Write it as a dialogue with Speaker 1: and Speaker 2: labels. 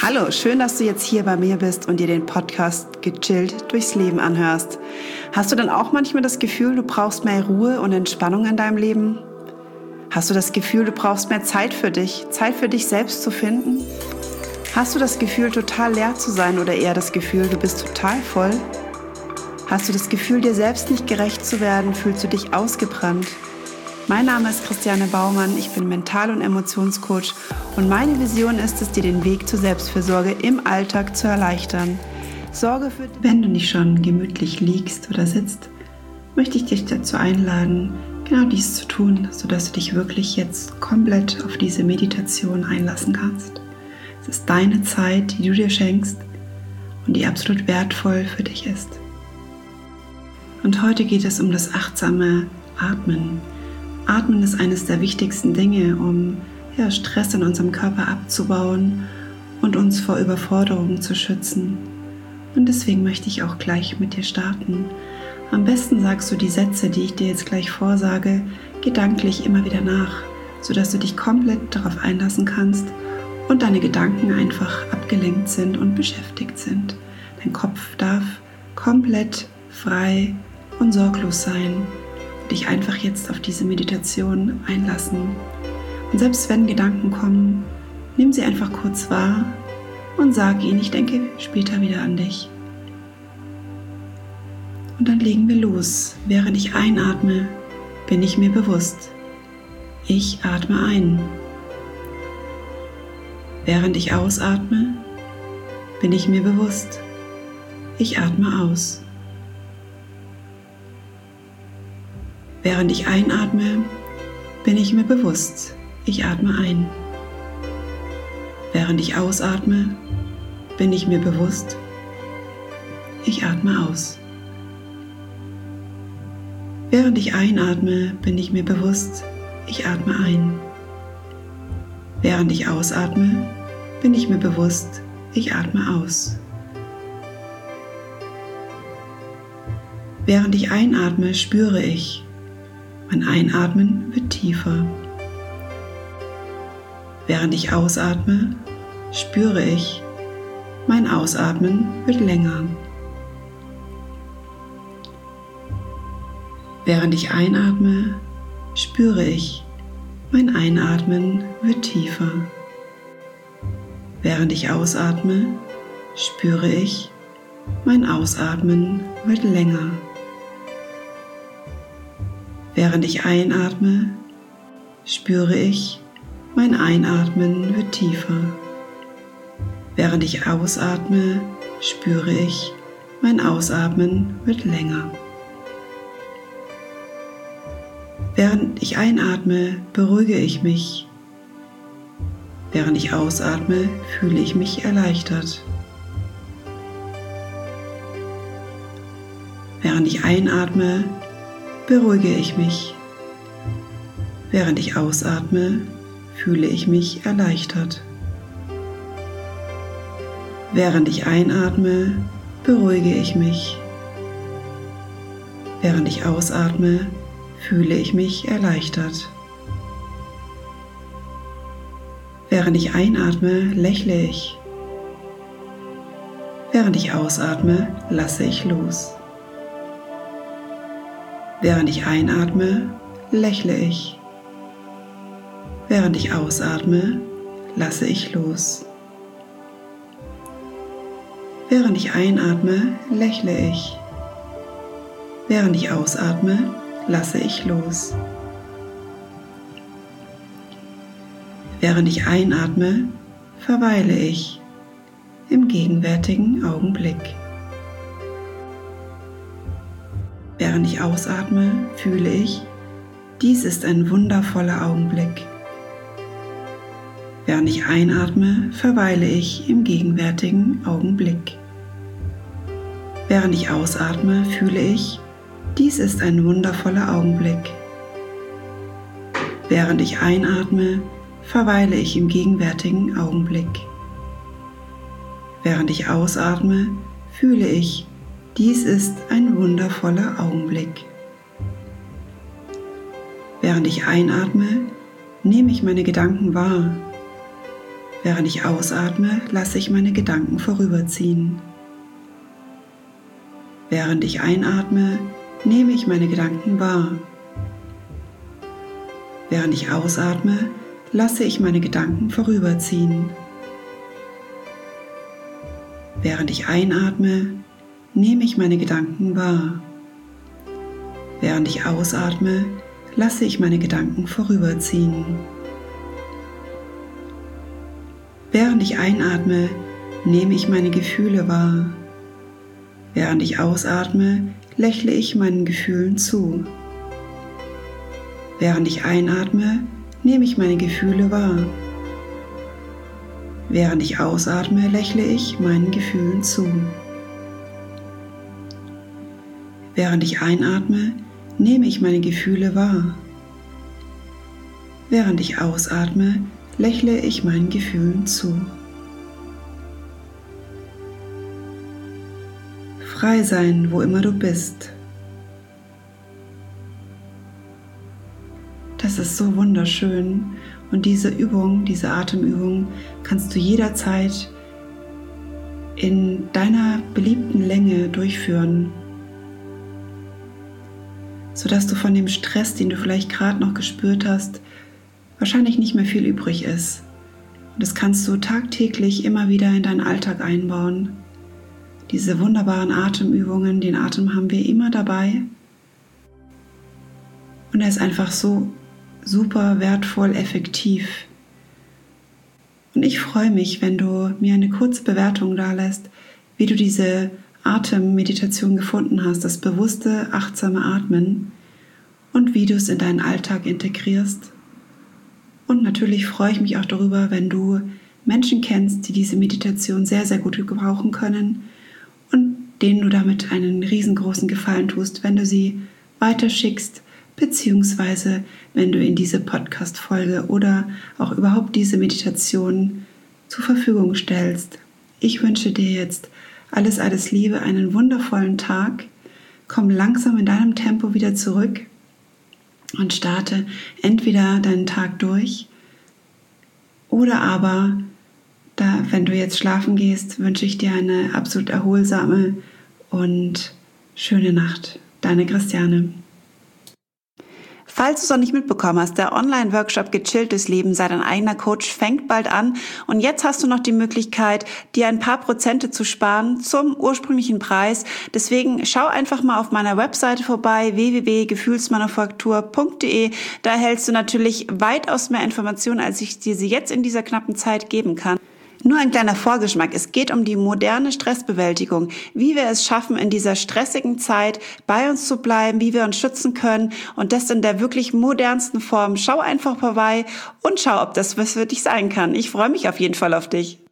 Speaker 1: Hallo, schön, dass du jetzt hier bei mir bist und dir den Podcast gechillt durchs Leben anhörst. Hast du dann auch manchmal das Gefühl, du brauchst mehr Ruhe und Entspannung in deinem Leben? Hast du das Gefühl, du brauchst mehr Zeit für dich selbst zu finden? Hast du das Gefühl, total leer zu sein oder eher das Gefühl, du bist total voll? Hast du das Gefühl, dir selbst nicht gerecht zu werden? Fühlst du dich ausgebrannt? Mein Name ist Christiane Baumann, ich bin Mental- und Emotionscoach und meine Vision ist es, dir den Weg zur Selbstfürsorge im Alltag zu erleichtern. Sorge für dich. Wenn du nicht schon gemütlich liegst oder sitzt, möchte ich dich dazu einladen, genau dies zu tun, sodass du dich wirklich jetzt komplett auf diese Meditation einlassen kannst. Es ist deine Zeit, die du dir schenkst und die absolut wertvoll für dich ist. Und heute geht es um das achtsame Atmen. Atmen ist eines der wichtigsten Dinge, um Stress in unserem Körper abzubauen und uns vor Überforderungen zu schützen. Und deswegen möchte ich auch gleich mit dir starten. Am besten sagst du die Sätze, die ich dir jetzt gleich vorsage, gedanklich immer wieder nach, sodass du dich komplett darauf einlassen kannst und deine Gedanken einfach abgelenkt sind und beschäftigt sind. Dein Kopf darf komplett frei und sorglos sein. Dich einfach jetzt auf diese Meditation einlassen. Und selbst wenn Gedanken kommen, nimm sie einfach kurz wahr und sag ihnen, ich denke später wieder an dich. Und dann legen wir los. Während ich einatme, bin ich mir bewusst. Ich atme ein. Während ich ausatme, bin ich mir bewusst. Ich atme aus. Während ich einatme, bin ich mir bewusst, ich atme ein. Während ich ausatme, bin ich mir bewusst, ich atme aus. Während ich einatme, bin ich mir bewusst, ich atme ein. Während ich ausatme, bin ich mir bewusst, ich atme aus. Während ich einatme, spüre ich, mein Einatmen wird tiefer. Während ich ausatme, spüre ich, mein Ausatmen wird länger. Während ich einatme, spüre ich, mein Einatmen wird tiefer. Während ich ausatme, spüre ich, mein Ausatmen wird länger. Während ich einatme, spüre ich, mein Einatmen wird tiefer. Während ich ausatme, spüre ich, mein Ausatmen wird länger. Während ich einatme, beruhige ich mich. Während ich ausatme, fühle ich mich erleichtert. Während ich einatme, beruhige ich mich. Während ich ausatme, fühle ich mich erleichtert. Während ich einatme, beruhige ich mich. Während ich ausatme, fühle ich mich erleichtert. Während ich einatme, lächle ich. Während ich ausatme, lasse ich los. Während ich einatme, lächle ich. Während ich ausatme, lasse ich los. Während ich einatme, lächle ich. Während ich ausatme, lasse ich los. Während ich einatme, verweile ich im gegenwärtigen Augenblick. Während ich ausatme, fühle ich, dies ist ein wundervoller Augenblick. Während ich einatme, verweile ich im gegenwärtigen Augenblick. Während ich ausatme, fühle ich, dies ist ein wundervoller Augenblick. Während ich einatme, verweile ich im gegenwärtigen Augenblick. Während ich ausatme, fühle ich, dies ist ein wundervoller Augenblick. Während ich einatme, nehme ich meine Gedanken wahr. Während ich ausatme, lasse ich meine Gedanken vorüberziehen. Während ich einatme, nehme ich meine Gedanken wahr. Während ich ausatme, lasse ich meine Gedanken vorüberziehen. Während ich einatme, nehme ich meine Gedanken wahr. Während ich ausatme, lasse ich meine Gedanken vorüberziehen. Während ich einatme, nehme ich meine Gefühle wahr. Während ich ausatme, lächle ich meinen Gefühlen zu. Während ich einatme, nehme ich meine Gefühle wahr. Während ich ausatme, lächle ich meinen Gefühlen zu. Während ich einatme, nehme ich meine Gefühle wahr. Während ich ausatme, lächle ich meinen Gefühlen zu. Frei sein, wo immer du bist. Das ist so wunderschön und diese Übung, diese Atemübung kannst du jederzeit in deiner beliebten Länge durchführen, sodass du von dem Stress, den du vielleicht gerade noch gespürt hast, wahrscheinlich nicht mehr viel übrig ist. Und das kannst du tagtäglich immer wieder in deinen Alltag einbauen. Diese wunderbaren Atemübungen, den Atem haben wir immer dabei. Und er ist einfach so super wertvoll, effektiv. Und ich freue mich, wenn du mir eine kurze Bewertung dalässt, wie du diese Atemmeditation gefunden hast, das bewusste, achtsame Atmen und wie du es in deinen Alltag integrierst. Und natürlich freue ich mich auch darüber, wenn du Menschen kennst, die diese Meditation sehr, sehr gut gebrauchen können und denen du damit einen riesengroßen Gefallen tust, wenn du sie weiterschickst, beziehungsweise wenn du in diese Podcast-Folge oder auch überhaupt diese Meditation zur Verfügung stellst. Ich wünsche dir jetzt alles, alles Liebe, einen wundervollen Tag. Komm langsam in deinem Tempo wieder zurück und starte entweder deinen Tag durch oder aber, wenn du jetzt schlafen gehst, wünsche ich dir eine absolut erholsame und schöne Nacht. Deine Christiane. Falls du es noch nicht mitbekommen hast, der Online-Workshop Gechillt durchs Leben, sei dein eigener Coach, fängt bald an. Und jetzt hast du noch die Möglichkeit, dir ein paar Prozente zu sparen zum ursprünglichen Preis. Deswegen schau einfach mal auf meiner Webseite vorbei, www.gefühlsmanufaktur.de. Da erhältst du natürlich weitaus mehr Informationen, als ich dir sie jetzt in dieser knappen Zeit geben kann. Nur ein kleiner Vorgeschmack. Es geht um die moderne Stressbewältigung, wie wir es schaffen, in dieser stressigen Zeit bei uns zu bleiben, wie wir uns schützen können und das in der wirklich modernsten Form. Schau einfach vorbei und schau, ob das was für dich sein kann. Ich freue mich auf jeden Fall auf dich.